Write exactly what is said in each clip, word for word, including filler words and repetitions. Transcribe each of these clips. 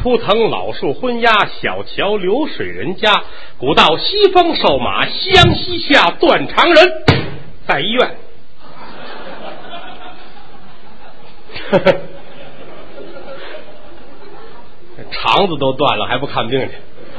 图腾，老树昏鸦，小桥流水人家。古道西风瘦马，湘西下断肠人，在医院。肠子都断了，还不看病去？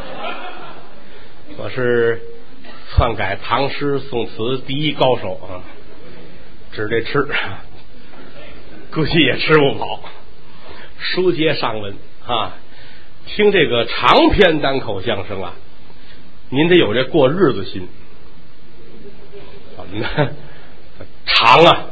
我是篡改唐诗宋词第一高手啊！指这吃，估计也吃不饱。书接上文啊，听这个长篇单口相声啊，您得有这过日子心。怎么呢？长啊！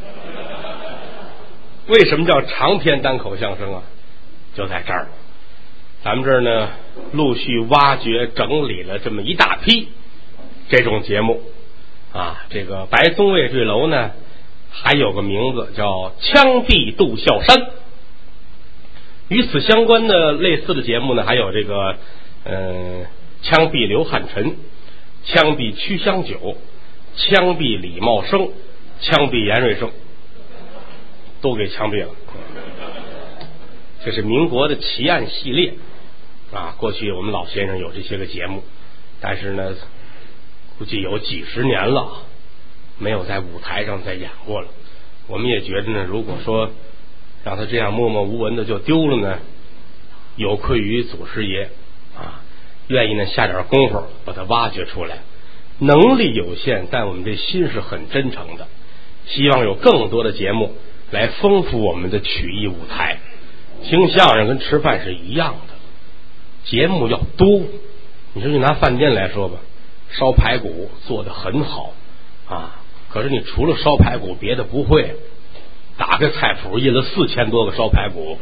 为什么叫长篇单口相声啊？就在这儿，咱们这儿呢，陆续挖掘整理了这么一大批这种节目啊。这个白宗卫坠楼呢，还有个名字叫枪毙杜孝山。与此相关的类似的节目呢，还有这个嗯，枪毙刘汉臣，枪毙曲香九，枪毙李茂生，枪毙严瑞生，都给枪毙了。这是民国的奇案系列啊，过去我们老先生有这些个节目，但是呢，估计有几十年了，没有在舞台上再演过了。我们也觉得呢，如果说让他这样默默无闻的就丢了呢，有愧于祖师爷啊，愿意呢下点功夫把它挖掘出来。能力有限，但我们这心是很真诚的，希望有更多的节目来丰富我们的曲艺舞台。听相声跟吃饭是一样的，节目要多。你说就拿饭店来说吧，烧排骨做得很好啊，可是你除了烧排骨别的不会，打开菜谱印了四千多个烧排骨，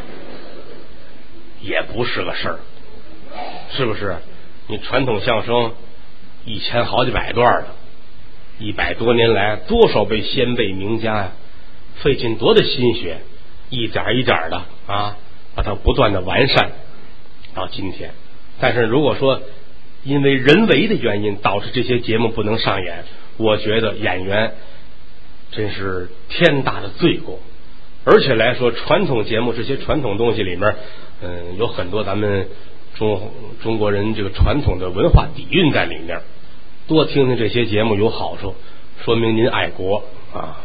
也不是个事儿，是不是？你传统相声一千好几百段的，一百多年来多少位先辈名家呀、啊，费尽多大心血，一点一点的啊，把它不断的完善到今天。但是如果说因为人为的原因导致这些节目不能上演，我觉得演员真是天大的罪过。而且来说，传统节目这些传统东西里面，嗯，有很多咱们中中国人这个传统的文化底蕴在里面。多听听这些节目有好处，说明您爱国啊。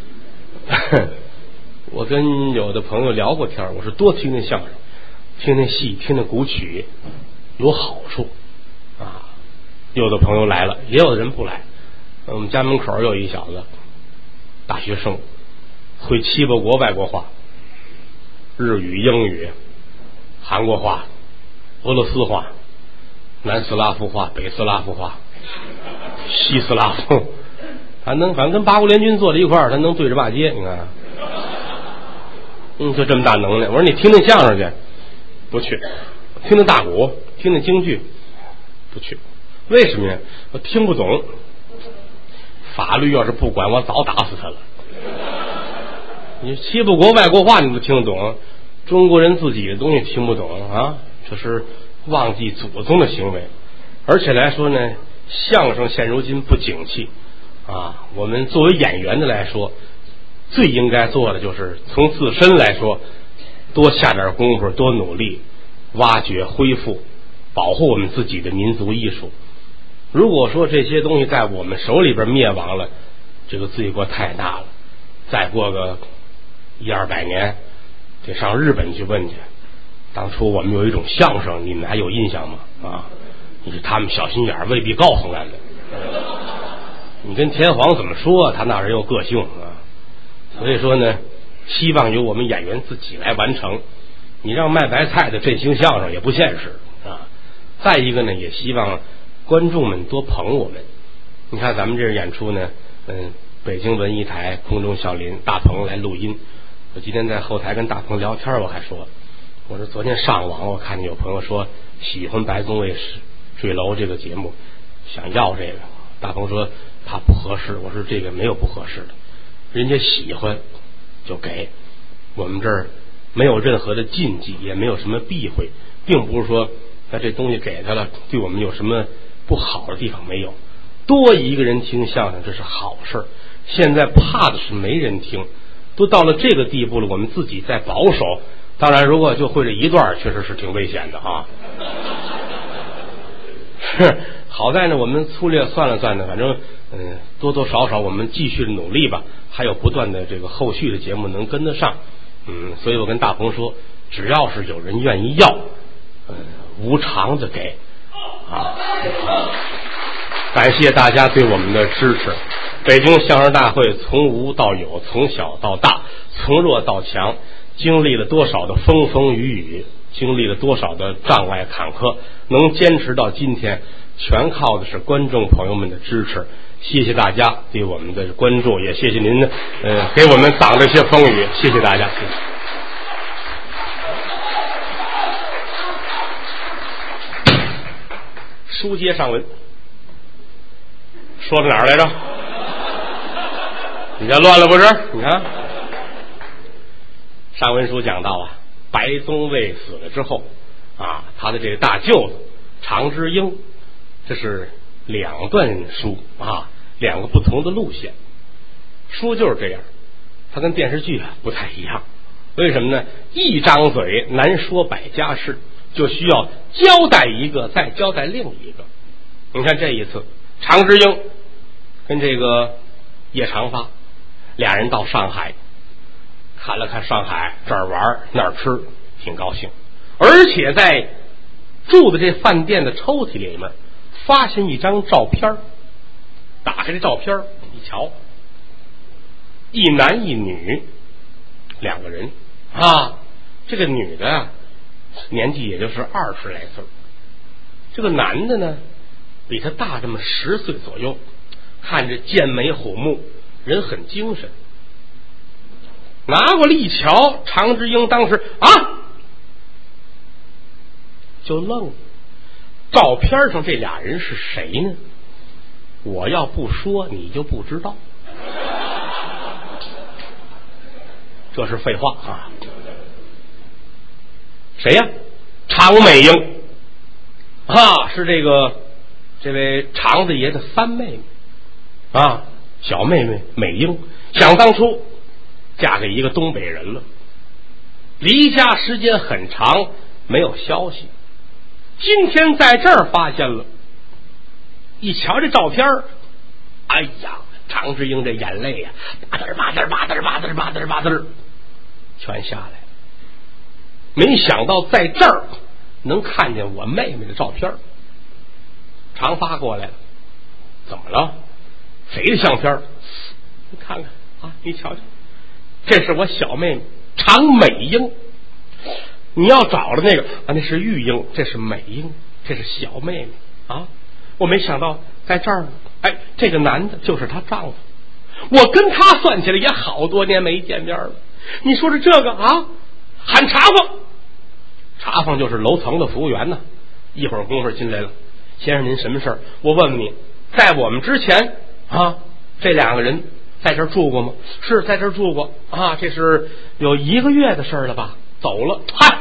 我跟有的朋友聊过天，我说多听听相声，听听戏，听听古曲，有好处啊。有的朋友来了，也有的人不来。我们家门口有一小子，大学生，会七八国外国话，日语、英语、韩国话、俄罗斯话、南斯拉夫话、北斯拉夫话、西斯拉夫，他能反正跟八国联军坐在一块儿，他能对着骂街，你看。嗯，就这么大能耐。我说你听听相声去，不去；听听大鼓，听听京剧，不去。为什么呀？我听不懂。法律要是不管，我早打死他了。你七八国外国话你都听得懂，中国人自己的东西听不懂啊，这是忘记祖宗的行为。而且来说呢，相声现如今不景气啊，我们作为演员的来说，最应该做的就是从自身来说，多下点功夫，多努力，挖掘、恢复、保护我们自己的民族艺术。如果说这些东西在我们手里边灭亡了，这个罪过太大了。再过个一二百年，得上日本去问去。当初我们有一种相声，你们还有印象吗？啊，你说他们小心眼未必告诉咱们。你跟天皇怎么说，他那人有个性啊。所以说呢，希望由我们演员自己来完成。你让卖白菜的振兴相声也不现实啊。再一个呢，也希望观众们多捧我们。你看咱们这演出呢，嗯，北京文艺台空中小林大鹏来录音。我今天在后台跟大鹏聊天，我还说，我说昨天上网我看见有朋友说喜欢白宗卫坠楼这个节目，想要这个。大鹏说怕不合适，我说这个没有不合适的，人家喜欢就给。我们这儿没有任何的禁忌，也没有什么避讳，并不是说那这东西给他了对我们有什么不好的地方，没有。多一个人听相声这是好事。现在怕的是没人听，都到了这个地步了，我们自己再保守， 当然，如果就会这一段，确实是挺危险的啊。是，好在呢，我们粗略算了算呢，反正嗯，多多少少我们继续努力吧，还有不断的这个后续的节目能跟得上。嗯，所以我跟大鹏说，只要是有人愿意要，嗯，无偿的给啊。感谢大家对我们的支持。北京相声大会从无到有，从小到大，从弱到强，经历了多少的风风雨雨，经历了多少的障碍坎坷，能坚持到今天，全靠的是观众朋友们的支持。谢谢大家对我们的关注，也谢谢您呢，呃，给我们挡这些风雨，谢谢大家。谢谢。书接上文，说到哪儿来着？你这乱了不是？你看，上文书讲到啊，白宗卫死了之后啊，他的这个大舅子常之英，这是两段书啊，两个不同的路线。书就是这样，它跟电视剧啊不太一样。为什么呢？一张嘴难说百家事，就需要交代一个，再交代另一个。你看这一次，常之英跟这个叶长发俩人到上海，看了看上海，这儿玩那儿吃，挺高兴。而且在住的这饭店的抽屉里面发现一张照片，打开这照片一瞧，一男一女两个人啊，这个女的啊年纪也就是二十来岁，这个男的呢比他大这么十岁左右，看着剑眉虎目，人很精神。拿过来一瞧，常之英当时啊就愣了，照片上这俩人是谁呢？我要不说你就不知道，这是废话啊！谁呀？常美英啊，是这个这位常子爷的三妹妹啊，小妹妹美英，想当初嫁给一个东北人了，离家时间很长，没有消息。今天在这儿发现了，一瞧这照片，哎呀，常之英这眼泪呀、啊，吧嗒吧嗒吧嗒吧嗒吧嗒吧嗒，全下来了。没想到在这儿能看见我妹妹的照片。常发过来了，怎么了？谁的相片？你看看啊，你瞧瞧，这是我小妹妹常美英。你要找的那个啊，那是玉英，这是美英，这是小妹妹啊。我没想到在这儿呢，哎，这个男的就是她丈夫。我跟他算起来也好多年没见面了。你说是这个啊？喊茶房，茶房就是楼层的服务员呢。一会儿功夫进来了，先生您什么事儿？我问问你，在我们之前啊，这两个人在这儿住过吗？是在这儿住过啊，这是有一个月的事儿了吧？走了，嗨，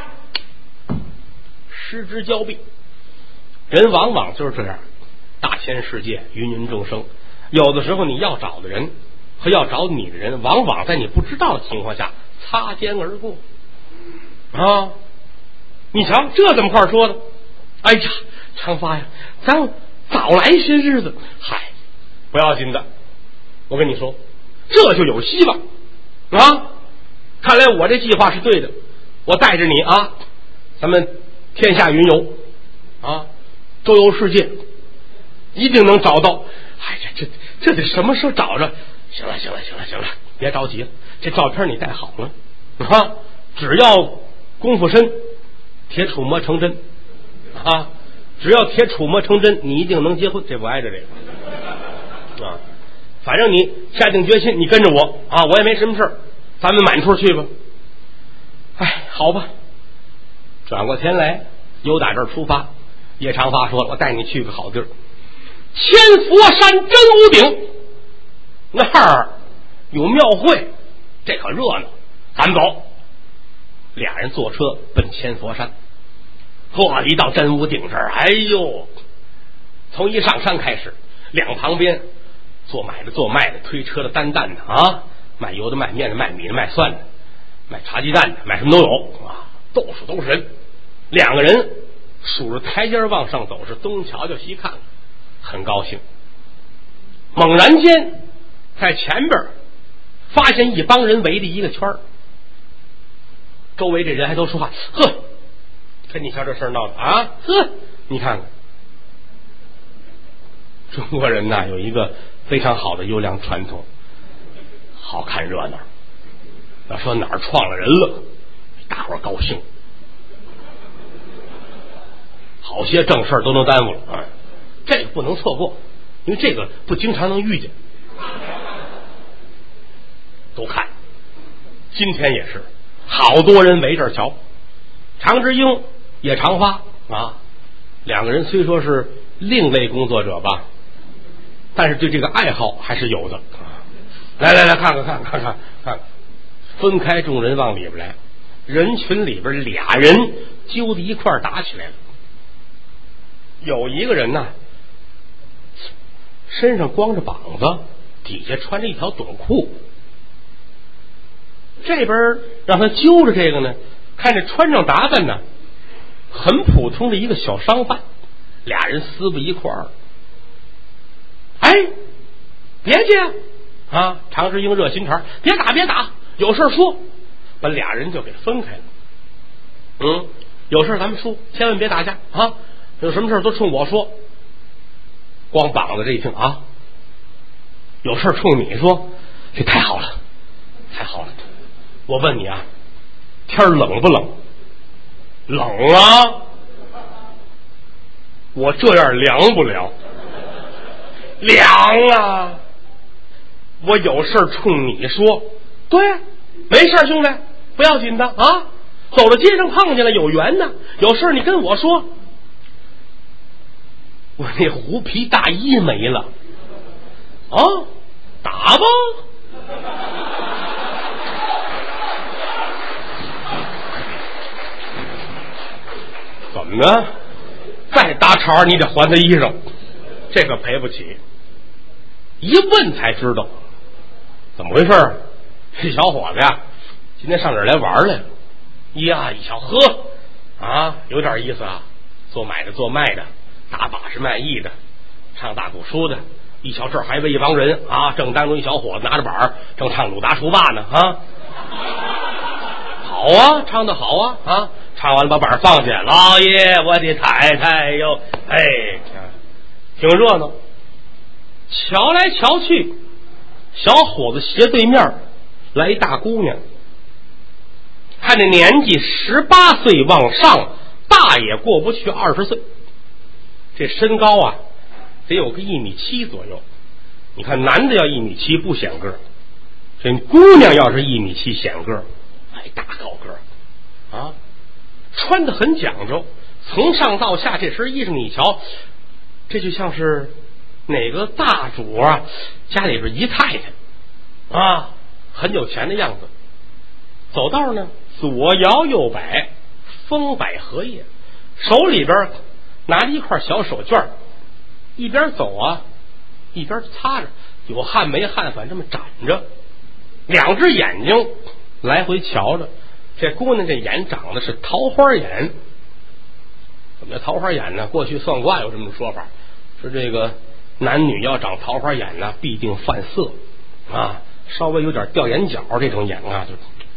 失之交臂。人往往就是这样，大千世界，芸芸众生，有的时候你要找的人和要找你的人，往往在你不知道的情况下擦肩而过啊！你瞧，这怎么话说的？哎呀，常发呀，咱早来些日子，嗨，不要紧的。我跟你说，这就有希望啊！看来我这计划是对的，我带着你啊，咱们天下云游啊，周游世界，一定能找到。哎呀，这这得什么时候找着？行了，行了，行了，行了，别着急了，这照片你带好了啊，只要功夫深，铁杵磨成针啊，只要铁杵磨成针，你一定能结婚。这不挨着这个啊，反正你下定决心，你跟着我啊，我也没什么事儿，咱们满处去吧。哎，好吧。转过天来，由打这儿出发。叶长发说了，我带你去个好地儿，千佛山真武顶，那儿有庙会，这可热闹，咱们走。俩人坐车奔千佛山。嚯，一到真武顶这儿，哎呦，从一上山开始，两旁边做买的做卖的，推车的担担的啊，卖油的卖面的卖米的卖蒜的，卖茶鸡蛋的，卖什么都有啊。 到处都是人。两个人数着台阶往上走，是东瞧瞧西看看，很高兴。猛然间在前边发现一帮人围着一个圈儿，周围这人还都说话，呵，看你瞧这事儿闹的啊，呵，你看看中国人呐，有一个非常好的优良传统，好看热闹。要说哪儿撞了人了，大伙儿高兴，好些正事儿都能耽误了啊！这个不能错过，因为这个不经常能遇见。都看，今天也是好多人围这儿瞧。常志英、叶长发啊，两个人虽说是另类工作者吧，但是对这个爱好还是有的。来来来，看看看看看看看，分开众人往里边来，人群里边俩人揪在一块儿打起来了。有一个人呢，身上光着膀子，底下穿着一条短裤。这边让他揪着这个呢，看着穿上打扮呢，很普通的一个小商贩，俩人撕不一块儿。哎，别介啊！常志英热心肠，别打别打，有事说，把俩人就给分开了。嗯，有事咱们说，千万别打架啊！有什么事都冲我说。光膀子这一听啊，有事冲你说，这太好了，太好了！我问你啊，天冷不冷？冷啊！我这样凉不凉？凉啊！我有事冲你说，对，没事兄弟，不要紧的啊。走到街上碰见了，有缘呢，有事你跟我说。我那狐皮大衣没了啊，打吧。怎么呢？再搭茬你得还他衣裳，这个赔不起。一问才知道怎么回事。这小伙子呀，今天上这儿来玩来了。呀，一瞧，呵啊，有点意思啊，做买的做卖的，打把式卖艺的，唱大鼓书的。一瞧这儿还围一帮人啊，正当中一小伙子拿着板儿，正唱鲁达除霸呢啊。好啊，唱得好啊啊！唱完了把板放下，老爷我的太太哟，哎，挺热闹。瞧来瞧去，小伙子斜对面来一大姑娘，看这年纪十八岁往上，大也过不去二十岁。这身高啊，得有个一米七左右。你看男的要一米七不显个儿，这姑娘要是一米七显个儿，哎，大高个儿啊，穿得很讲究，从上到下这身衣裳你瞧，这就像是哪个大主啊家里边姨太太啊，很有钱的样子。走道呢，左摇右摆，风摆荷叶，手里边拿着一块小手绢，一边走啊一边擦着，有汗没汗反正这么展着，两只眼睛来回瞧着。这姑娘这眼长得是桃花眼。怎么叫桃花眼呢？过去算卦有这么说法，说这个男女要长桃花眼呢，必定犯色啊，稍微有点掉眼角这种眼啊，就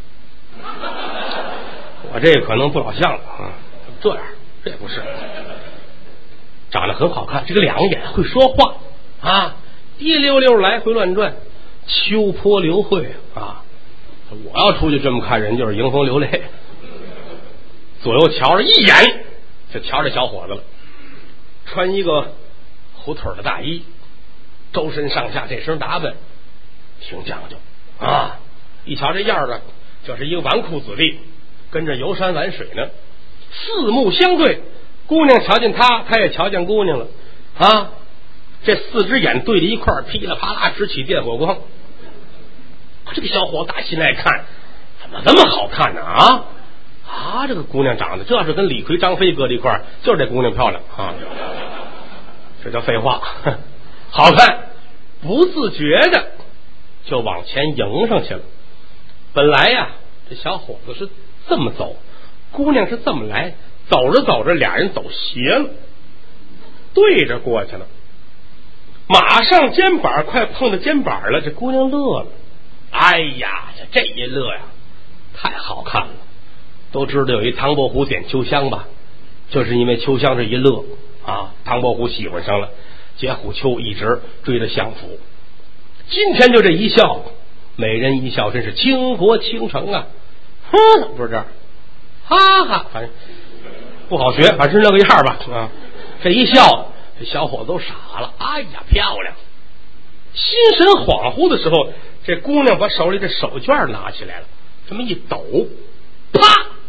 我这个可能不老像了啊，这样这也不是，长得很好看，这个两眼会说话啊，滴溜溜来回乱转，秋波流慧啊。我要出去这么看人，就是迎风流泪。左右瞧着，一眼就瞧着小伙子了，穿一个胡腿的大衣，周身上下这身打扮挺讲究啊。一瞧这样的，就是一个纨绔子弟，跟着游山玩水呢。四目相对，姑娘瞧见他，他也瞧见姑娘了啊。这四只眼对着一块儿，噼里啪啦直起电火光。这个小伙打心来看，怎么这么好看呢？啊啊！这个姑娘长得，这要是跟李逵、张飞搁在一块儿，就是这姑娘漂亮啊！这叫废话，好看，不自觉的就往前迎上去了。本来呀，这小伙子是这么走， 姑娘是这么来，走着走着俩人走斜了，对着过去了，马上肩膀快碰到肩膀了，这姑娘乐了。哎呀，这一乐呀太好看了。都知道有一唐伯虎点秋香吧，就是因为秋香这一乐啊，唐伯虎喜欢上了，结虎丘一直追着相府。今天就这一笑，美人一笑真是倾国倾城啊！哼，不是这儿，哈哈，反正不好学，反正那个样吧啊。这一笑，这小伙子都傻了。哎呀，漂亮！心神恍惚的时候，这姑娘把手里的手绢拿起来了，这么一抖，啪！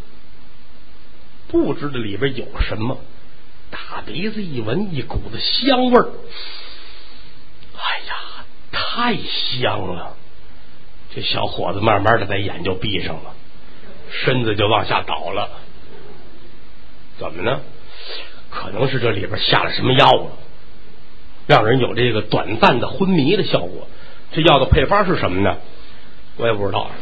不知道里边有什么，打鼻子一闻，一股子香味儿。哎呀，太香了！这小伙子慢慢的把眼就闭上了，身子就往下倒了。怎么呢？可能是这里边下了什么药了，让人有这个短暂的昏迷的效果。这药的配方是什么呢？我也不知道。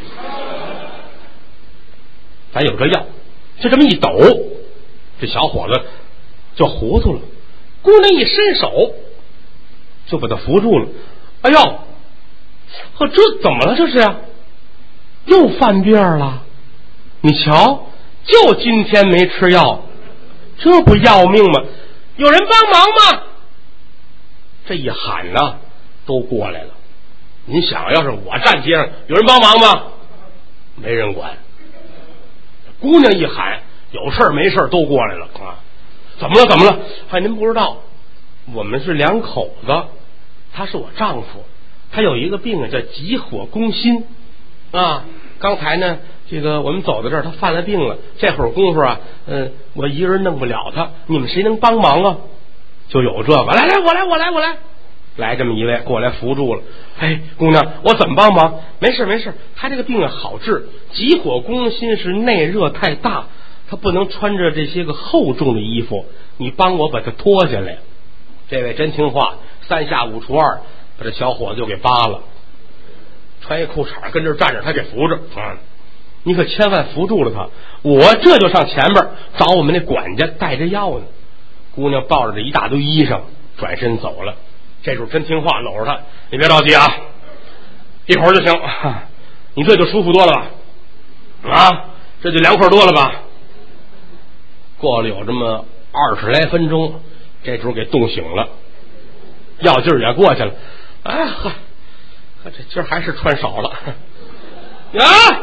咱有这药，就这么一抖，这小伙子就糊涂了。姑娘一伸手，就把他扶住了。哎呦，呵，这怎么了？这是呀，又犯病了。你瞧，就今天没吃药，这不要命吗？有人帮忙吗？这一喊呢，都过来了。你想要是我站街上，有人帮忙吗？没人管。姑娘一喊，有事没事都过来了啊！怎么了？怎么了？哎，您不知道，我们是两口子，他是我丈夫，他有一个病啊，叫急火攻心啊。刚才呢，这个我们走到这儿，他犯了病了。这会儿功夫啊，嗯，我一个人弄不了他，你们谁能帮忙啊？就有这个，来来，我来，我来，我来，来这么一位过来扶住了。哎，姑娘，我怎么帮忙？没事没事，他这个病啊好治，急火攻心是内热太大，他不能穿着这些个厚重的衣服，你帮我把他脱下来。这位真听话，三下五除二把这小伙子就给扒了，穿一裤衩跟这站着，他给扶着啊！你可千万扶住了他，我这就上前边找我们那管家带着药呢。姑娘抱着这一大堆衣裳转身走了。这时候真听话，搂着他，你别着急啊，一会儿就行。你这就舒服多了吧？啊，这就凉快多了吧？过了有这么二十来分钟，这时候给冻醒了，药劲儿也过去了。哎呵，这今儿还是穿少了啊！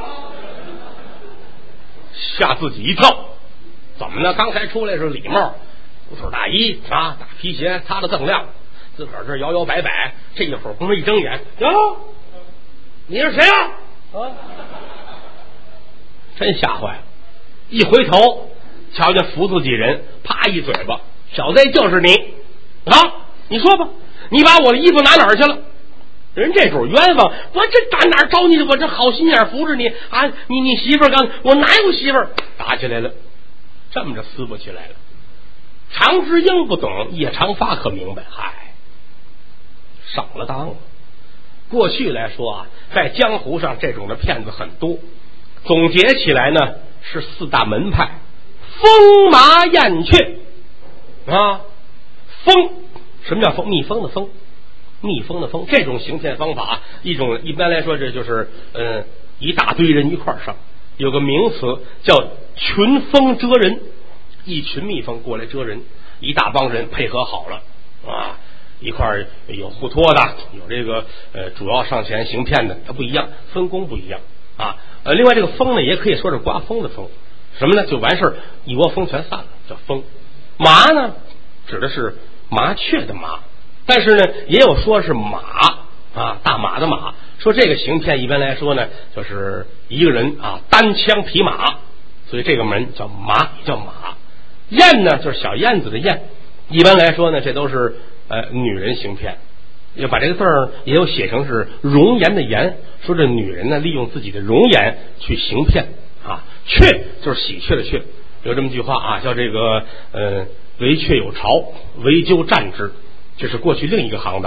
吓自己一跳，怎么呢？刚才出来是礼帽、不腿大衣啊，大皮鞋擦得锃亮，自个儿这摇摇摆摆，这一会儿功夫一睁眼，啊，你是谁啊？啊，真吓坏了！一回头，瞧见扶自己人，啪一嘴巴，小子就是你啊！你说吧，你把我的衣服拿哪儿去了？人这主冤枉，我这打哪儿找你？我这好心眼扶着你啊！你你媳妇儿刚，我哪有媳妇儿？打起来了，这么着撕不起来了。常知英不懂，叶长发可明白。嗨，上了当了。过去来说啊，在江湖上这种的骗子很多，总结起来呢是四大门派：风麻燕雀啊，蜂，什么叫蜂？蜜蜂的蜂。蜜蜂的蜂，这种行骗方法，一种一般来说这就是呃一大堆人一块儿上，有个名词叫群蜂蛰人，一群蜜蜂过来蛰人，一大帮人配合好了啊，一块儿有互托的，有这个呃主要上前行骗的，它不一样，分工不一样啊。呃，另外这个蜂呢，也可以说是刮风的风，什么呢？就完事儿一窝蜂全散了，叫蜂。麻呢，指的是麻雀的麻。但是呢，也有说是马啊，大马的马。说这个行骗一般来说呢，就是一个人啊单枪匹马，所以这个门叫马，也叫马。燕呢，就是小燕子的燕。一般来说呢，这都是呃女人行骗，也把这个字儿也有写成是容颜的颜，说这女人呢利用自己的容颜去行骗啊。雀就是喜鹊的鹊，有这么句话啊，叫这个呃惟雀有巢，惟鸠占之。这是过去另一个行当，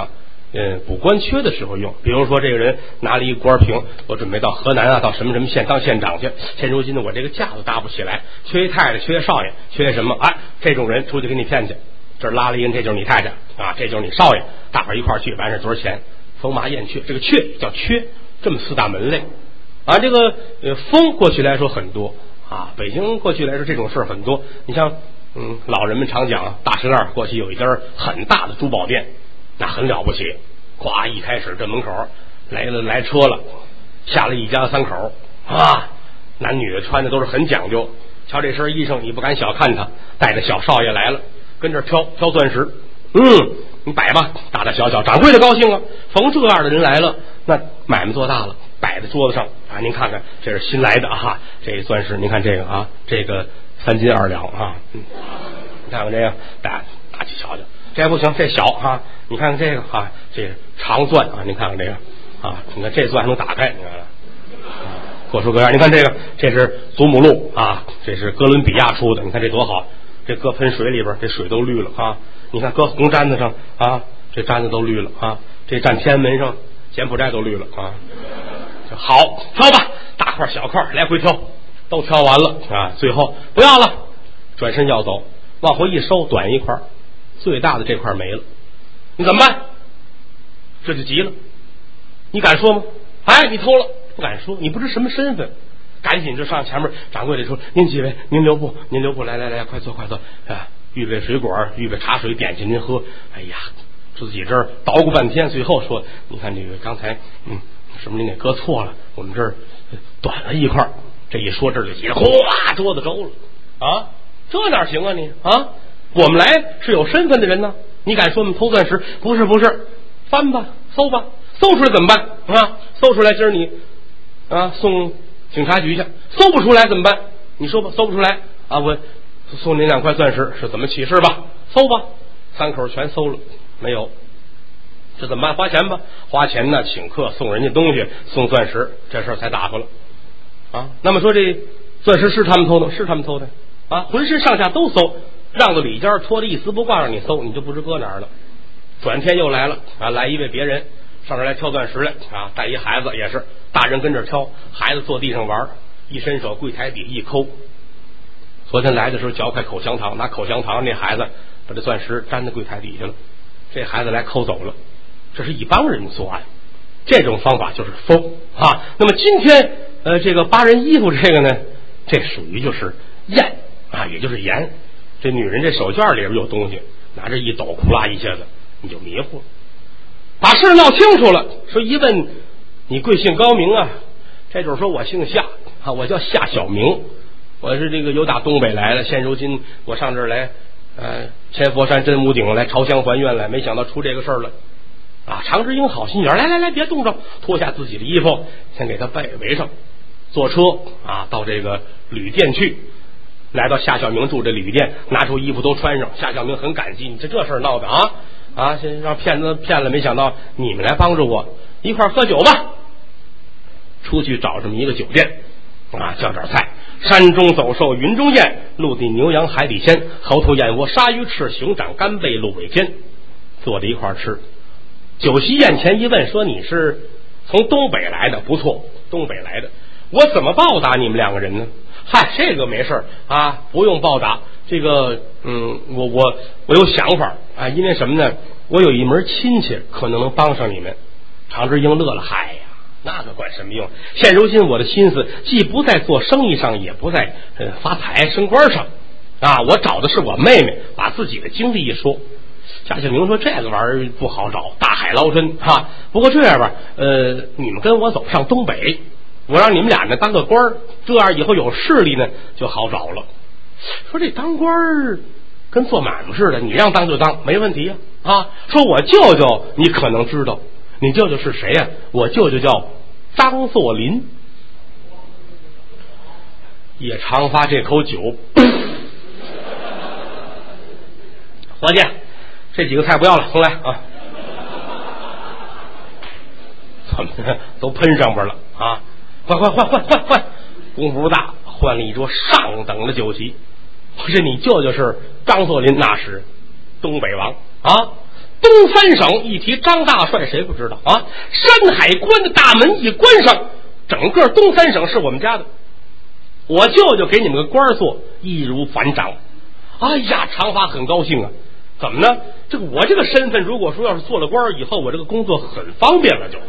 嗯，补官缺的时候用。比如说这个人拿了一个官凭，我准备到河南啊，到什么什么县当县长去。现如今呢，我这个架子搭不起来，缺一太太，缺一少爷，缺什么？哎，这种人出去给你骗去。这儿拉了一人，这就是你太太啊，这就是你少爷，大伙儿一块儿去，完事多少钱？风马燕雀，这个雀叫缺，这么四大门类啊。这个呃，风过去来说很多啊，北京过去来说这种事儿很多。你像嗯，老人们常讲，大石栏过去有一家很大的珠宝店。那很了不起，呱一开始这门口来了来车了，下了一家三口啊，男女的穿的都是很讲究。瞧这身衣裳，你不敢小看他，带着小少爷来了，跟这挑挑钻石。嗯，你摆吧，大大小小，掌柜的高兴啊。逢这样的人来了，那买卖做大了，摆在桌子上啊。您看看，这是新来的啊，这钻石，您看这个啊，这个三斤二两啊。嗯，你看看这个，大大起瞧瞧。这不行，这小啊！你看看这个啊，这长钻啊，你看看这个啊，你看这钻还能打开，你看看，各式各样。你看这个，这是祖母绿啊，这是哥伦比亚出的，你看这多好！这搁喷水里边，这水都绿了啊！你看搁红毡子上啊，这毡子都绿了啊！这站天安门上，柬埔寨都绿了啊！好，挑吧，大块小块来回挑，都挑完了啊，最后不要了，转身要走，往回一收，短一块。最大的这块没了，你怎么办？这就急了，你敢说吗？哎，你偷了，不敢说，你不知什么身份，赶紧就上前面，掌柜的说：“您几位，您留步，您留步，来来来，快坐快坐啊！预备水果，预备茶水，点心您喝。”哎呀，自己这儿捣鼓半天，最后说：“你看这个刚才，嗯，什么您给搁错了，我们这儿短了一块。”这一说这就急了，哗，桌子周了啊！这哪行啊你啊？我们来是有身份的人呢，你敢说我们偷钻石？不是不是，翻吧，搜吧，搜出来怎么办啊？搜出来今儿你啊送警察局去，搜不出来怎么办？你说吧，搜不出来啊，我送您两块钻石是怎么起事吧？搜吧，三口全搜了，没有，这怎么办？花钱吧，花钱呢，请客送人家东西，送钻石，这事儿才打发了啊。那么说这钻石是他们偷的，是他们偷的啊，浑身上下都搜。让到里间拖的一丝不挂，让你搜，你就不知搁哪儿了。转天又来了啊，来一位别人上这来挑钻石来啊，带一孩子也是，大人跟这挑，孩子坐地上玩，一伸手柜台底一抠。昨天来的时候嚼块口香糖，拿口香糖那孩子把这钻石粘在柜台底下了，这孩子来抠走了。这是一帮人作案，这种方法就是疯啊。那么今天呃，这个扒人衣服这个呢，这属于就是验啊，也就是盐。这女人这手绢里边有东西，拿着一抖，呼啦一下子你就迷糊了。把事闹清楚了，说一问你贵姓高明啊？这就是说我姓夏啊，我叫夏小明，我是这个由打东北来的，现如今我上这儿来，呃，千佛山真武顶来朝香还愿来，没想到出这个事儿了啊！常志英好心眼，来来来，别动着，脱下自己的衣服，先给他背围上，坐车啊到这个旅店去。来到夏小明住这旅店，拿出衣服都穿上。夏小明很感激，你这这事儿闹的啊啊！先让骗子骗了，没想到你们来帮助我，一块喝酒吧。出去找这么一个酒店啊，叫点菜，山中走兽，云中雁，陆地牛羊，海底鲜，猴头燕窝，鲨鱼翅，熊掌，干贝，鹿尾尖，坐在一块吃。酒席宴前一问，说你是从东北来的？不错，东北来的。我怎么报答你们两个人呢？嗨，这个没事啊，不用报答。这个，嗯，我我我有想法啊，因为什么呢？我有一门亲戚可能能帮上你们。常志英乐了，嗨呀，那个管什么用？现如今我的心思既不在做生意上，也不在呃发财升官上啊。我找的是我妹妹，把自己的经历一说。夏小明说这个玩意儿不好找，大海捞针哈、啊。不过这样吧，呃，你们跟我走上东北。我让你们俩呢当个官儿，这样以后有势力呢就好找了。说这当官儿跟做买卖似的，你让当就当，没问题呀、啊。啊，说我舅舅你可能知道，你舅舅是谁呀、啊？我舅舅叫张作霖。叶长发这口酒，伙计，这几个菜不要了，重来啊！怎么都喷上边了啊？换换换换换换，功夫不大，换了一桌上等的酒席。可是你舅舅是张作霖，那是东北王啊！ 东三省一提张大帅，谁不知道啊？山海关的大门一关上，整个东三省是我们家的。我舅舅给你们个官做，易如反掌。哎呀，长发很高兴啊！怎么呢？这个我这个身份，如果说要是做了官以后，我这个工作很方便了就。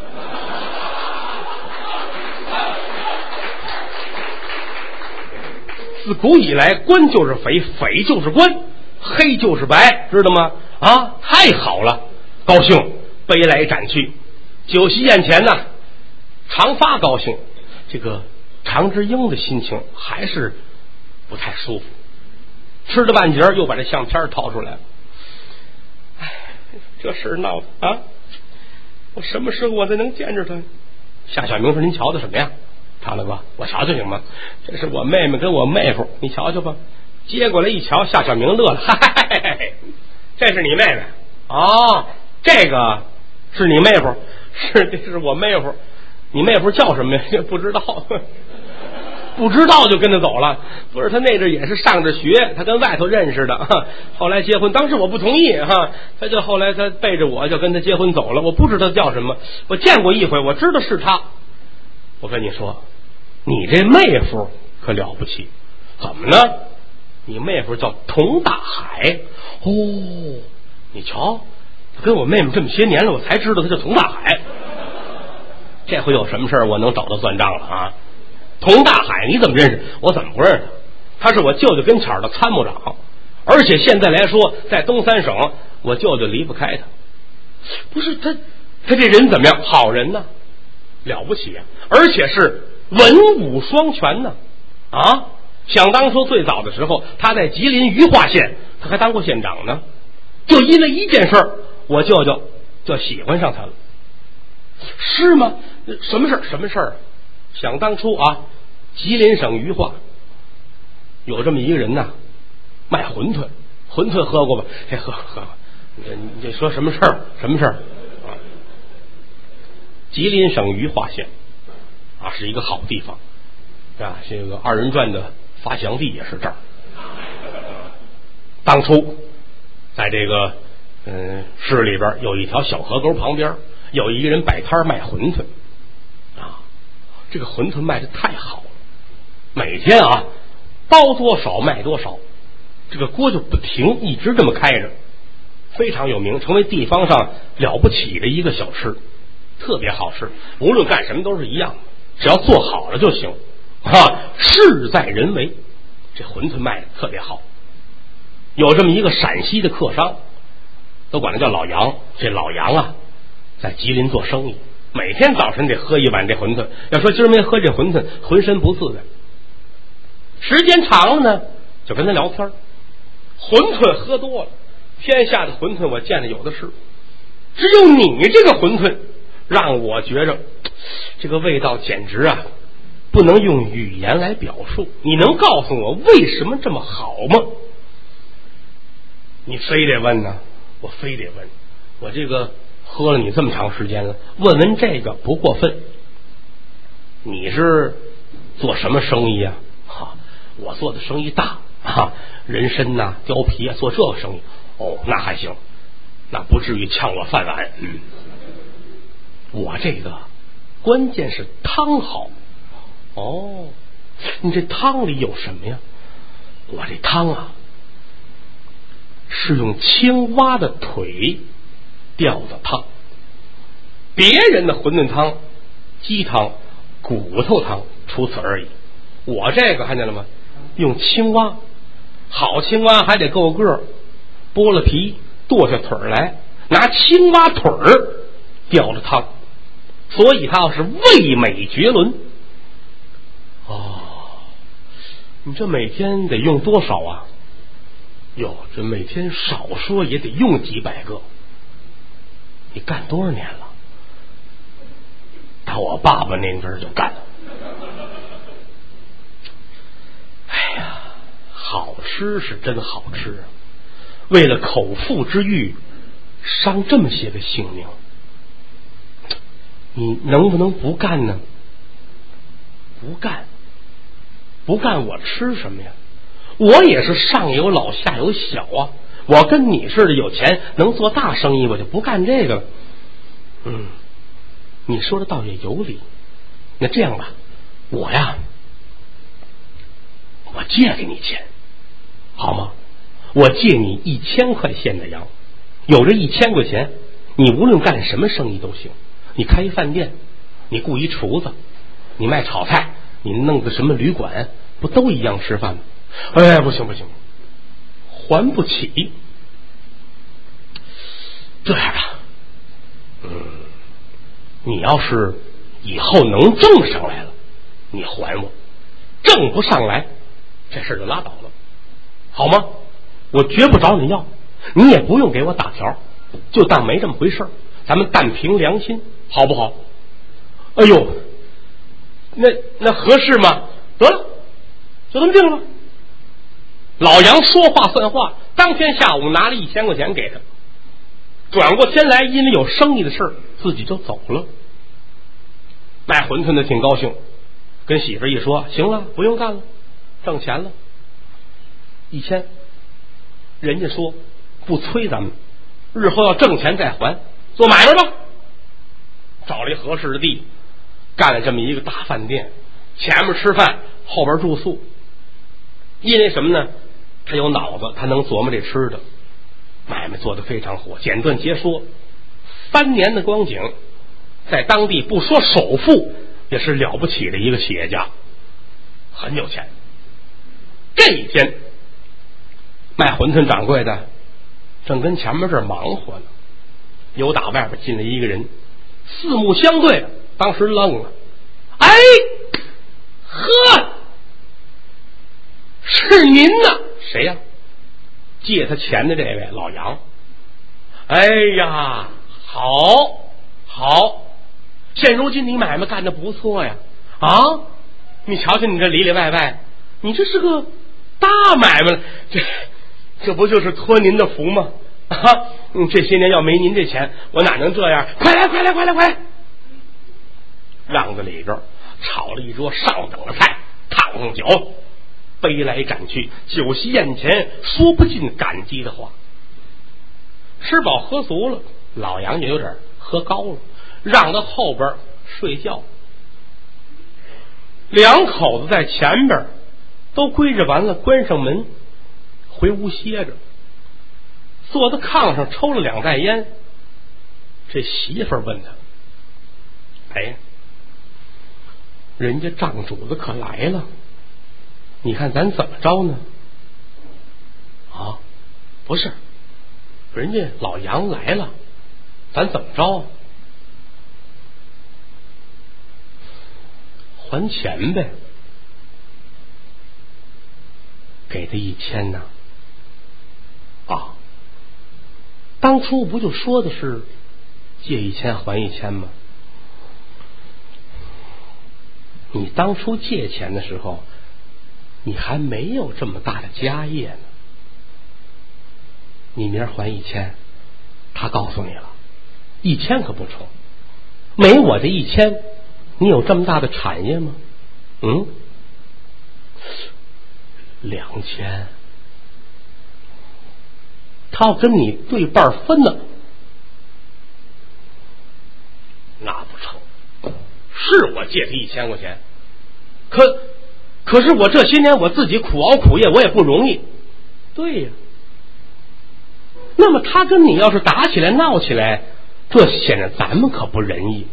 自古以来，官就是匪，匪就是官，黑就是白，知道吗？啊，太好了，高兴，杯来盏去，酒席宴前呢，常发高兴，这个常志英的心情还是不太舒服。吃了半截又把这相片掏出来了。哎，这事闹的啊！我什么时候我才能见着他？夏小明说：“您瞧的什么呀？长大哥，我瞧瞧行吗？这是我妹妹跟我妹夫，你瞧瞧吧。”接过来一瞧，夏小明乐了：“嗨嗨嗨，这是你妹妹哦，这个是你妹夫，是这是我妹夫。你妹夫叫什么呀？不知道。”不知道就跟他走了。不是，他那阵也是上着学，他跟外头认识的，后来结婚，当时我不同意哈，他就后来他背着我就跟他结婚走了。我不知道叫什么，我见过一回，我知道是他。我跟你说，你这妹夫可了不起，怎么呢？你妹夫叫佟大海哦，你瞧，他跟我妹妹这么些年了，我才知道他叫佟大海。这回有什么事我能找他算账了啊？佟大海你怎么认识？我怎么不认识他？他是我舅舅跟前的参谋长，而且现在来说在东三省我舅舅离不开他。不是他他这人怎么样？好人呢，了不起啊，而且是文武双全呢啊！想当初最早的时候他在吉林余化县他还当过县长呢，就因为一件事我舅舅就喜欢上他了。是吗？什么事什么事儿？想当初啊，吉林省余化有这么一个人呐，卖馄饨，馄饨喝过吧？哎，喝喝。你你这说什么事儿？什么事儿？啊，吉林省余化县啊，是一个好地方啊，这个二人转的发祥地也是这儿。当初在这个嗯市里边有一条小河沟旁边有一个人摆摊卖馄饨啊，这个馄饨卖的太好了，每天啊包多少卖多少，这个锅就不停，一直这么开着，非常有名，成为地方上了不起的一个小吃，特别好吃，无论干什么都是一样的，只要做好了就行啊，事在人为。这馄饨卖的特别好，有这么一个陕西的客商，都管他叫老杨。这老杨啊在吉林做生意，每天早晨得喝一碗这馄饨，要说今儿没喝这馄饨浑身不自在。时间长了呢就跟他聊天，馄饨喝多了，天下的馄饨我见的有的是，只有你这个馄饨让我觉着这个味道简直啊不能用语言来表述。你能告诉我为什么这么好吗？你非得问呢，我非得问。我这个喝了你这么长时间了，问问这个不过分。你是做什么生意啊？哈，我做的生意大啊，人参呐、貂皮啊，做这个生意。哦，那还行，那不至于抢我饭碗。嗯，我这个关键是汤好。哦，你这汤里有什么呀？我这汤啊是用青蛙的腿吊的汤，别人的馄饨汤、鸡汤、骨头汤除此而已，我这个看见了吗？用青蛙，好青蛙还得够个儿，剥了皮剁下腿来，拿青蛙腿儿吊着汤，所以它要是味美绝伦。哦，你这每天得用多少啊？哟，这每天少说也得用几百个。你干多少年了？打我爸爸那阵儿就干了。哎呀，好吃是真好吃啊！为了口腹之欲，伤这么些个性命，你能不能不干呢？不干，不干，我吃什么呀？我也是上有老下有小啊， 我跟你似的有钱，能做大生意，我就不干这个了。嗯，你说的倒也有理。那这样吧，我呀，我借给你钱，好吗？我借你一千块现的洋，有这一千块钱，你无论干什么生意都行。你开一饭店，你雇一厨子，你卖炒菜，你弄个什么旅馆，不都一样吃饭吗？哎，不行不行，还不起。这样啊，嗯，你要是以后能挣上来了，你还我；挣不上来，这事就拉倒了，好吗？我绝不找你要，你也不用给我打条，就当没这么回事，咱们但凭良心，好不好？哎呦，那那合适吗？得了，就这么定了。老杨说话算话，当天下午拿了一千块钱给他，转过天来，因为有生意的事自己就走了。卖馄饨的挺高兴，跟媳妇一说，行了，不用干了，挣钱了，一千。人家说不催咱们，日后要挣钱再还，做买卖吧。找了一合适的地，干了这么一个大饭店，前面吃饭，后边住宿。因为什么呢？他有脑子，他能琢磨这吃的，买卖做得非常火。简短截说，三年的光景，在当地不说首富，也是了不起的一个企业家，很有钱。这一天，卖馄饨掌柜的正跟前面这儿忙活呢，有打外边进来一个人，四目相对，当时愣了。哎，呵，是您呐？谁呀？借他钱的这位老杨。哎呀，好好，现如今你买卖干得不错呀！啊，你瞧瞧你这里里外外，你这是个大买卖了，这这不就是托您的福吗？啊，嗯，这些年要没您这钱，我哪能这样？快来，快来，快来，快来！让子里边炒了一桌上等的菜，烫上酒，杯来盏去，酒席宴前，说不尽感激的话。吃饱喝足了，老杨也有点喝高了，让到后边睡觉。两口子在前边都归置完了，关上门回屋歇着，坐在炕上抽了两袋烟。这媳妇儿问他：哎，人家账主子可来了，你看咱怎么着呢？啊，不是，人家老杨来了，咱怎么着？还钱呗，给他一千呢。啊，当初不就说的是借一千还一千吗？你当初借钱的时候，你还没有这么大的家业呢。你明儿还一千，他告诉你了，一千可不成，没我这一千，你有这么大的产业吗？嗯，两千，他要跟你对半分呢，那不成。是我借他一千块钱，可可是我这些年我自己苦熬苦业，我也不容易。对呀，那么他跟你要是打起来闹起来，这显得咱们可不仁义。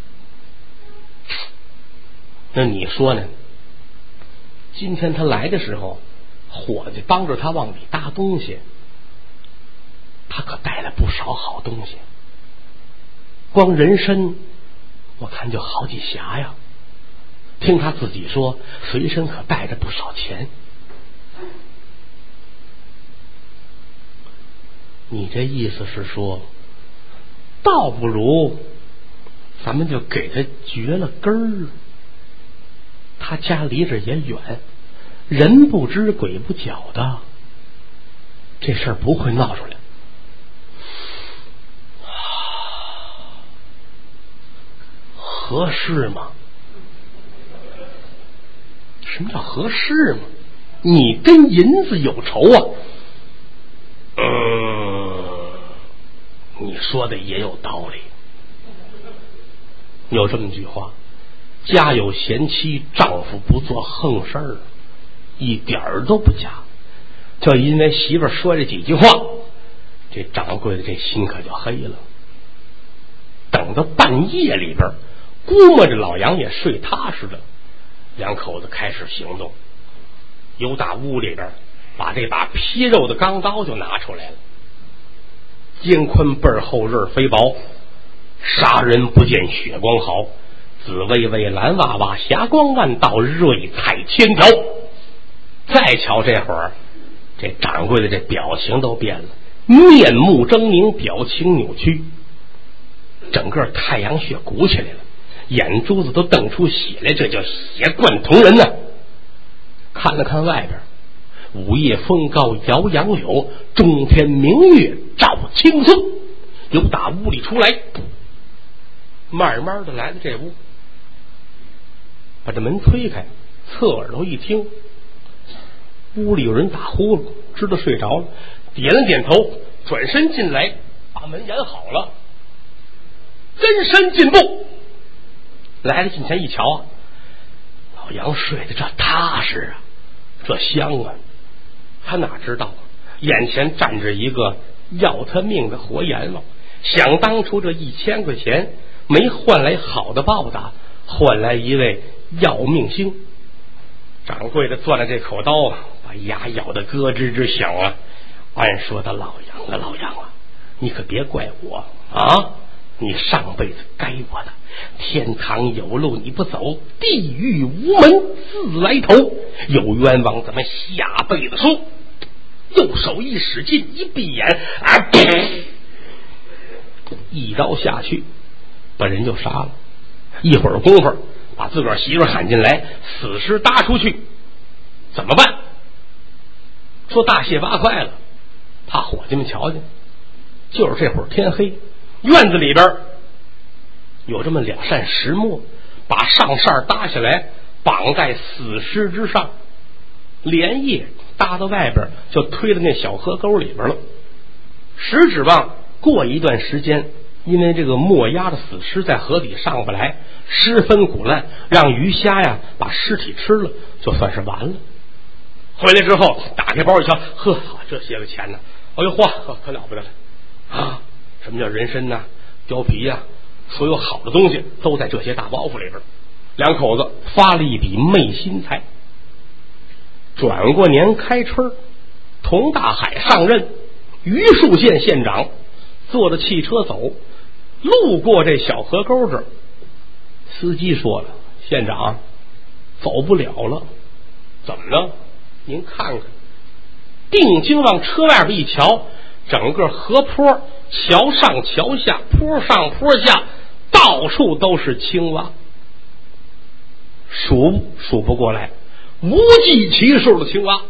那你说呢？今天他来的时候，伙计帮着他往里搭东西，他可带了不少好东西，光人参我看就好几匣呀。听他自己说，随身可带着不少钱。你这意思是说，倒不如咱们就给他绝了根儿。他家离这也远，人不知鬼不觉的，这事儿不会闹出来。合适吗？什么叫合适吗？你跟银子有仇啊？嗯， 说的也有道理。有这么句话，家有贤妻，丈夫不做横事儿，一点儿都不假。就因为媳妇儿说这几句话，这掌柜的这心可就黑了。等到半夜里边，估摸着老杨也睡踏实了，两口子开始行动。由打屋里边把这把劈肉的钢刀就拿出来了，肩宽背厚刃飞薄，杀人不见血光毫，紫薇薇蓝娃娃霞光万道，瑞彩千条。再瞧这会儿，这掌柜的这表情都变了，面目狰狞，表情扭曲，整个太阳穴鼓起来了，眼珠子都瞪出血来，这叫血贯瞳人呢。看了看外边，午夜风高摇杨柳，中天明月照青松。由打屋里出来，慢慢的来到这屋，把这门推开，侧耳朵一听，屋里有人打呼噜，知道睡着了，点了点头，转身进来，把门掩好了，跟身进步来了，近前一瞧啊，老杨睡得这踏实啊，这香啊。他哪知道眼前站着一个要他命的活阎王，想当初这一千块钱没换来好的报答，换来一位要命星。掌柜的攥了这口刀啊，把牙咬得咯吱吱响啊。按说的老杨啊，老杨啊，你可别怪我啊，你上辈子该我的，天堂有路你不走，地狱无门自来投，有冤枉咱们下辈子说。右手一使劲，一闭眼啊，一刀下去把人就杀了。一会儿功夫把自个儿媳妇喊进来，死尸搭出去，怎么办？说大卸八块了，怕伙计们瞧见。就是这会儿天黑，院子里边有这么两扇石磨，把上扇搭下来，绑在死尸之上，连夜搭到外边，就推到那小河沟里边了。实指望过一段时间，因为这个磨压的死尸在河底上不来，尸分骨烂，让鱼虾呀把尸体吃了，就算是完了。回来之后打开包一瞧，呵，这些个钱呢，哎呦嚯，可了不得了啊！什么叫人参呐、貂皮呀、啊，所有好的东西都在这些大包袱里边。两口子发了一笔昧心财。转过年开春，佟大海上任榆树县县长，坐着汽车走，路过这小河沟这儿，司机说了：“县长，走不了了。”怎么了？您看看。定睛往车外边一瞧，整个河坡，桥上桥下，坡上坡下，到处都是青蛙，数数不过来，无计其数的青蛙，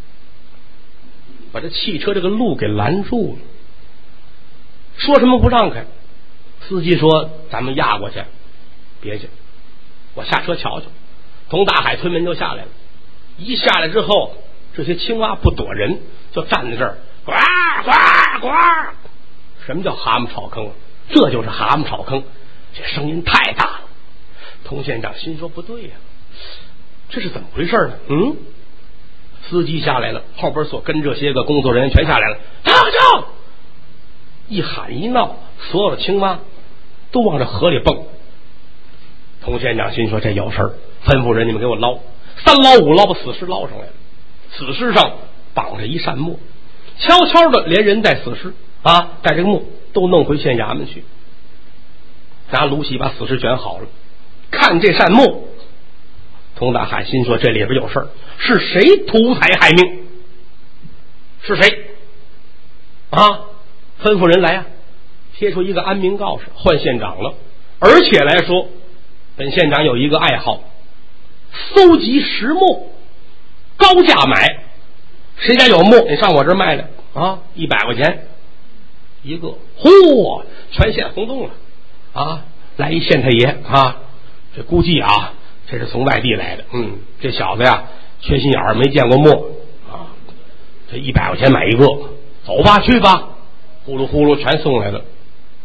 把这汽车这个路给拦住了。说什么不让开？司机说：“咱们压过去。”别去，我下车瞧瞧。佟大海推门就下来了，一下来之后，这些青蛙不躲人，就站在这儿，呱呱呱。什么叫蛤蟆草坑？这就是蛤蟆草坑，这声音太大了。佟县长心说不对呀、啊，这是怎么回事呢？嗯，司机下来了，后边所跟这些个工作人员全下来了，停停！一喊一闹，所有的青蛙都往这河里蹦。佟县长心说这有事儿，吩咐人你们给我捞，三捞五捞把死尸捞上来了。死尸上绑着一扇木，悄悄的连人带死尸啊，带这个木都弄回县衙门去，拿芦席把死尸卷好了。看这扇木，佟大海心说这里边有事儿，是谁图财害命？是谁啊？吩咐人来啊，贴出一个安民告示，换县长了。而且来说，本县长有一个爱好，搜集石墨，高价买。谁家有墨，你上我这儿卖来啊，一百块钱一个，嚯，全县轰动了啊！来一县太爷啊，这估计啊，这是从外地来的。嗯，这小子呀，缺心眼儿，没见过墨啊，这一百块钱买一个，走吧，去吧，呼噜呼噜全送来了。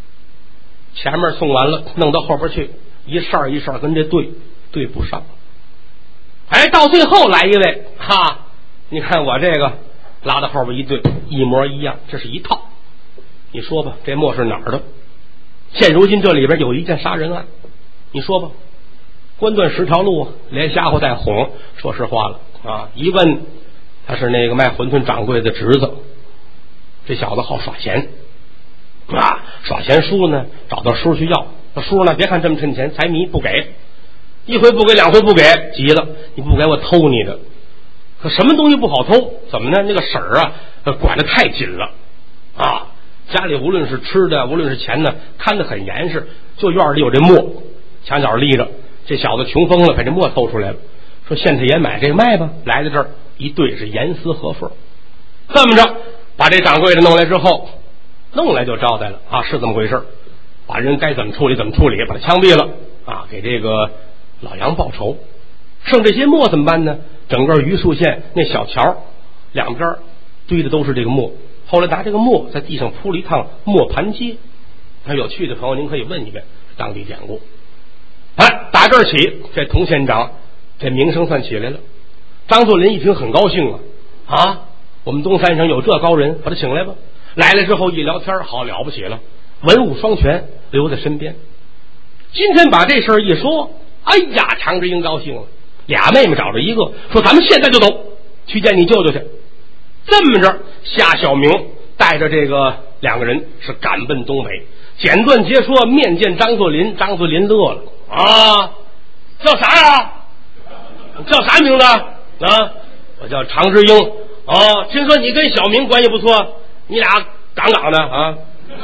前面送完了，弄到后边去，一扇一扇跟这对对不上。哎，到最后来一位，哈，你看我这个拉到后边一对，一模一样，这是一套。你说吧，这墨是哪儿的？现如今这里边有一件杀人案，你说吧，关断十条路啊，连瞎话带哄。说实话了啊，一问他是那个卖馄饨掌柜的侄子，这小子好耍钱啊，耍钱叔呢找到叔去要，那叔呢别看这么趁钱，财迷不给，一回不给两回不给，急了，你不给我偷你的。可什么东西不好偷？怎么呢？那个婶儿啊管得太紧了啊，家里无论是吃的无论是钱呢看得很严实，就院里有这墨墙角立着，这小子穷疯了，把这墨偷出来了，说县太爷买这个卖吧，来到这儿一对是严丝合缝。这么着把这掌柜的弄来之后，弄来就招待了啊，是这么回事，把人该怎么处理怎么处理，把他枪毙了啊，给这个老杨报仇。剩这些墨怎么办呢？整个榆树县那小桥两边堆的都是这个墨，后来拿这个墨在地上铺了一趟墨盘街。那有趣的朋友您可以问一问当地典故。哎，打这儿起这童县长这名声算起来了。张作霖一听很高兴啊，啊，我们东三省有这高人，把他请来吧。来了之后一聊天，好了不起了，文武双全留在身边。今天把这事儿一说，哎呀，常志英高兴了，俩妹妹找着一个说咱们现在就走去见你舅舅去。这么着夏小明带着这个两个人是赶奔东北，简短截说面见张作霖。张作霖乐了啊，叫啥呀？叫啥名字啊？我叫常志英。哦，听说你跟小明关系不错，你俩杠杠的啊？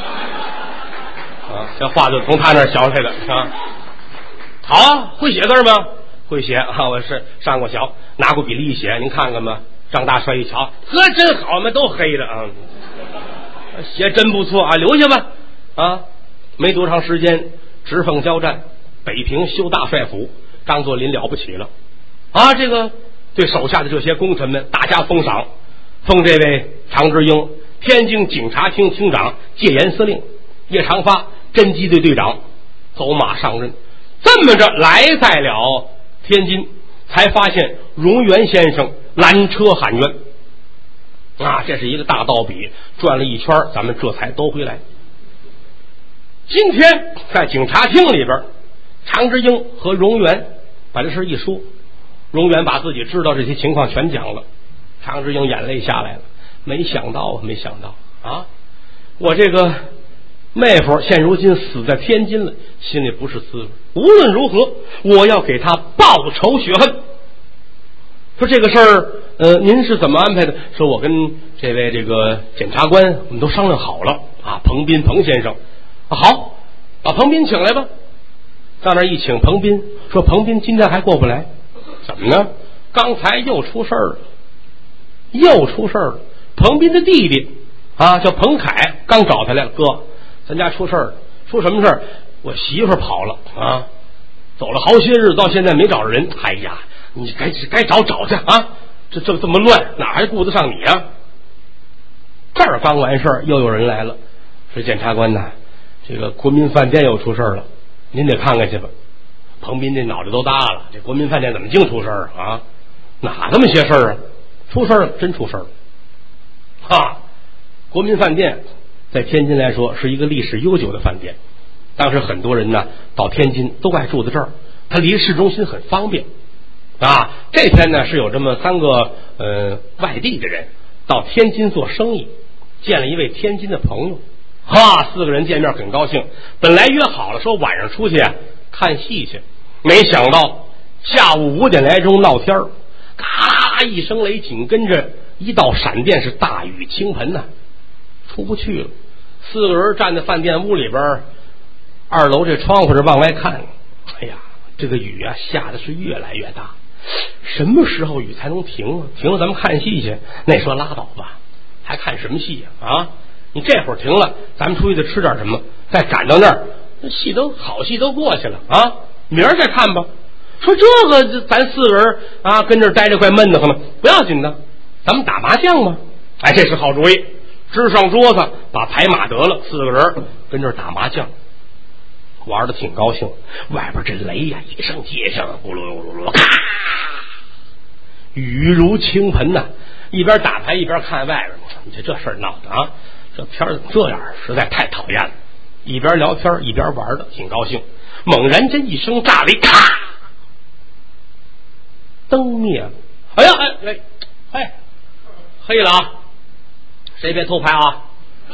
啊，这话就从他那儿学来的啊。好啊，会写字吗？会写啊，我是上过学，拿过笔力一写，您看看吧。张大帅一瞧，呵，真好嘛，都黑了啊，写真不错啊，留下吧啊。没多长时间，直奉交战，北平修大帅府，张作霖了不起了啊！这个对手下的这些功臣们大加封赏，封这位常志英天津警察厅厅长、戒严司令，叶长发侦缉队队长，走马上任。这么着来在了天津，才发现荣源先生拦车喊冤啊，这是一个大道比，转了一圈咱们这才都回来。今天在警察厅里边，常志英和荣源把这事一说，荣源把自己知道这些情况全讲了。常志英眼泪下来了，没想到没想到啊，我这个妹夫现如今死在天津了，心里不是滋味，无论如何我要给他报仇雪恨。说这个事儿呃，您是怎么安排的？说我跟这位这个检察官我们都商量好了啊，彭斌彭先生啊，好，把彭斌请来吧。到那儿一请彭斌，说彭斌今天还过不来，怎么呢？刚才又出事儿了，又出事儿了。彭斌的弟弟啊叫彭凯，刚找他来了，哥，咱家出事儿了。出什么事儿？我媳妇跑了啊，走了好些日，到现在没找着人。哎呀，你该该找找去啊！这这这么乱，哪还顾得上你啊？这儿刚完事儿，又有人来了，说检察官呐，这个国民饭店又出事了，您得看看去吧。彭斌这脑袋都大了，这国民饭店怎么净出事儿啊？哪这么些事儿啊？出事儿了，真出事儿了！哈，国民饭店在天津来说是一个历史悠久的饭店，当时很多人呢到天津都爱住在这儿，它离市中心很方便啊。这天呢是有这么三个呃外地的人到天津做生意，见了一位天津的朋友，哈，四个人见面很高兴，本来约好了说晚上出去啊看戏去，没想到下午五点来钟闹天儿，嘎啦啦一声雷，紧跟着一道闪电，是大雨倾盆呐、啊，出不去了。四个人站在饭店屋里边，二楼这窗户这往外看，哎呀，这个雨啊下的是越来越大，什么时候雨才能停啊？停了咱们看戏去。那说拉倒吧，还看什么戏啊？啊，你这会儿停了，咱们出去再吃点什么，再赶到那儿，那戏都好戏都过去了啊，明儿再看吧。说这个咱四个人啊跟这儿待着怪闷得慌了，不要紧的，咱们打麻将吧。哎，这是好主意，支上桌子把牌码得了，四个人跟这儿打麻将。 玩的挺高兴。外边这雷呀、啊、一声接一声，咕噜噜噜噜，咔，雨如倾盆呐、啊！一边打牌一边看外边，你这这事儿闹的啊！这天怎么这样？实在太讨厌了。一边聊天一边玩的挺高兴。猛然这一声炸雷，咔，灯灭了。哎呀，哎哎哎，黑了啊！谁别偷拍啊！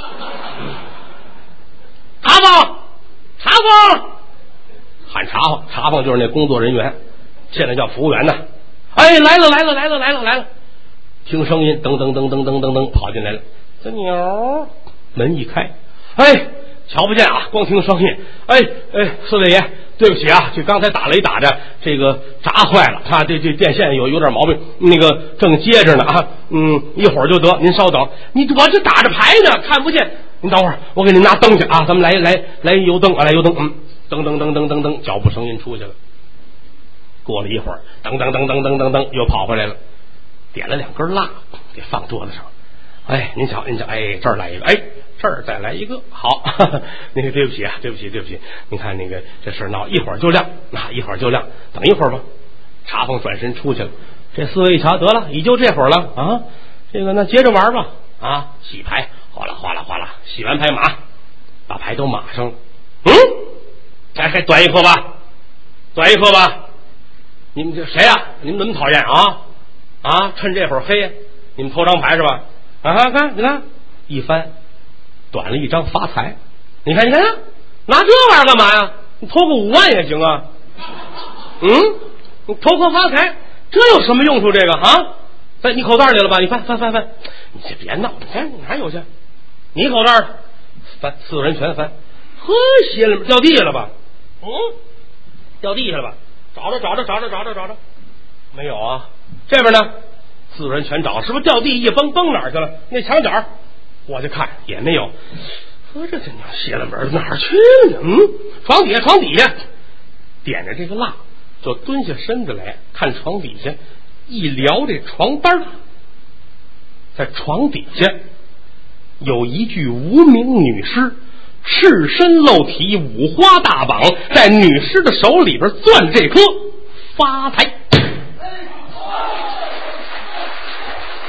茶坊，茶坊，喊茶坊，茶坊就是那工作人员，现在叫服务员呢。哎，来了来了来了来了来了！听声音，噔噔噔噔噔噔噔跑进来了。这鸟门一开，哎，瞧不见啊，光听声音。哎哎，四位爷，对不起啊，这刚才打雷打的这个闸坏了啊，这这电线有有点毛病，那个正接着呢啊，嗯，一会儿就得，您稍等。你我这打着牌呢，看不见。您等会儿，我给您拿灯去啊，咱们来来来油灯啊，来油灯，嗯，噔噔噔噔噔噔，脚步声音出去了。过了一会儿，噔噔噔噔噔噔噔，又跑回来了，点了两根蜡，给放桌子上。哎，您瞧，您瞧，哎，这儿来一个，哎，这儿再来一个，好，哈哈，那个对不起啊，对不起，对不起，你看那个这事闹，一会儿就亮，那一会儿就亮，等一会儿吧。茶坊转身出去了，这四位一瞧，得了，也就这会儿了啊，这个那接着玩吧，啊，洗牌，哗啦哗啦哗啦，洗完牌码，把牌都码上了，嗯，还还端一颗吧，端一颗吧。你们这谁呀、啊？你们怎么讨厌啊？啊，趁这会儿黑，你们偷张牌是吧？啊，看，你看，一翻，短了一张发财。你看，你看，拿这玩意儿干嘛呀？你偷个五万也行啊。嗯，你偷个发财，这有什么用处？这个啊，在你口袋里了吧？你翻翻翻翻，你这别闹，你看哪有去？你口袋翻，四个人全翻。呵，鞋里面掉地下了吧？嗯，掉地下了吧？找着找着找着找着找着，没有啊。这边呢，四个人全找，是不是掉地一崩崩哪儿去了？那墙角我就看也没有。说这这娘邪了门哪儿去了呢？嗯，床底下床底下，点着这个蜡，就蹲下身子来看床底下，一撩这床单，在床底下有一具无名女尸。赤身露体，五花大绑，在女尸的手里边攥这颗发财。